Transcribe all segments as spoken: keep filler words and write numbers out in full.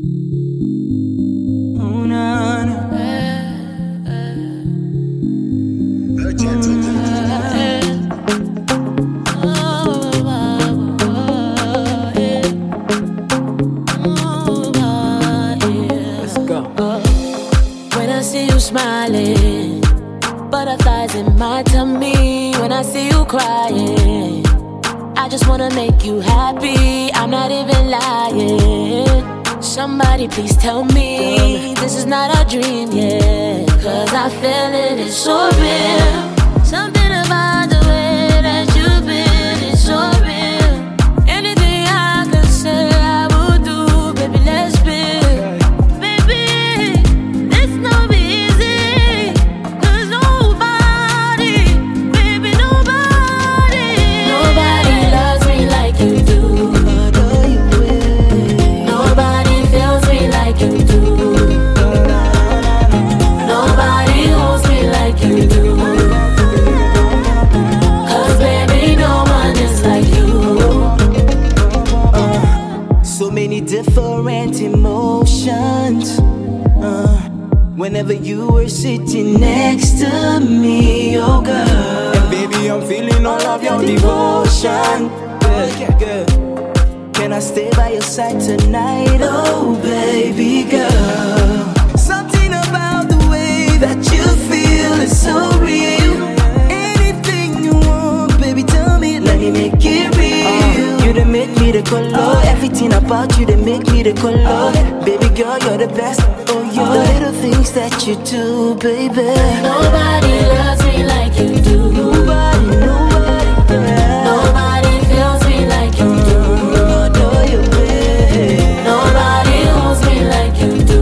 Oh, na, na. Let's go. When I see you smiling, butterflies in my tummy. When I see you crying, I just wanna make you happy. I'm not even lying. Somebody please tell me this is not a dream, yeah. Cause I feel it, it's so real. Something about the way that you've been is so real. Anything I could say I would do, baby, let's build. Baby, this no be easy. Cause nobody, baby, nobody Nobody loves me like you do. Nobody feels me like you do. Nobody holds me like you do. Cause baby, no one is like you. So many different emotions. Uh, whenever you were sitting next to me, oh girl. And baby, I'm feeling all of your devotion. Good, good. Can I stay by your side tonight? Oh, baby girl. Something about the way that you feel is so real. Anything you want, baby, tell me, let me make it real. Uh, you done make me the color. Everything about you, they make me the color. Baby girl, you're the best. Oh, you're the little things that you do, baby. Nobody loves me like you do. Nobody, nobody, girl. Nobody feels me like you do. Adore you, baby. Nobody holds me like you do.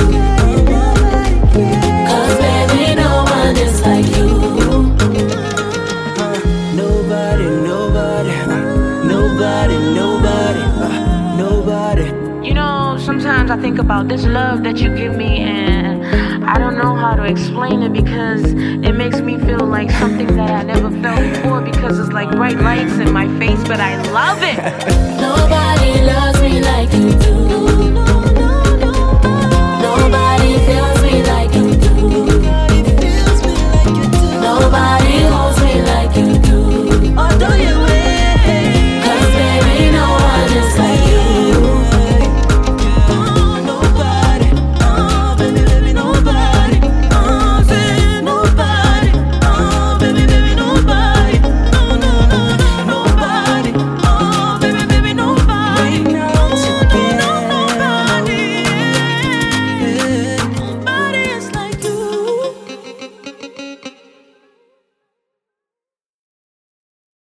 Cause baby, no one is like you. Uh, nobody, nobody, uh, nobody, nobody, uh, nobody. You know, sometimes I think about this love that you give me, and I don't know how to explain it because it makes me feel like something that I never felt before because it's like bright lights in my face, but I love it. Nobody loves me like